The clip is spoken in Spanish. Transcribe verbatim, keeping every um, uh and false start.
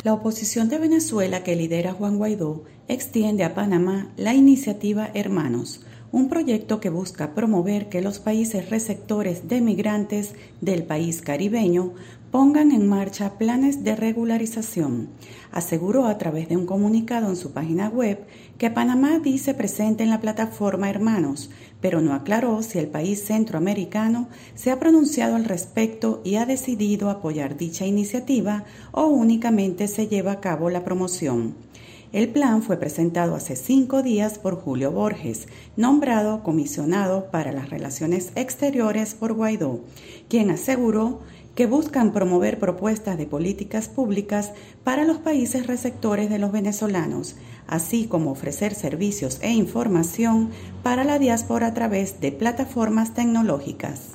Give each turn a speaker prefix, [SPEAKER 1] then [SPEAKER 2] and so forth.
[SPEAKER 1] La oposición de Venezuela que lidera Juan Guaidó extiende a Panamá la iniciativa Hermanos, un proyecto que busca promover que los países receptores de migrantes del país caribeño pongan en marcha planes de regularización. Aseguró a través de un comunicado en su página web que Panamá dice presente en la plataforma Hermanos, pero no aclaró si el país centroamericano se ha pronunciado al respecto y ha decidido apoyar dicha iniciativa o únicamente se lleva a cabo la promoción. El plan fue presentado hace cinco días por Julio Borges, nombrado comisionado para las relaciones exteriores por Guaidó, quien aseguró que buscan promover propuestas de políticas públicas para los países receptores de los venezolanos, así como ofrecer servicios e información para la diáspora a través de plataformas tecnológicas.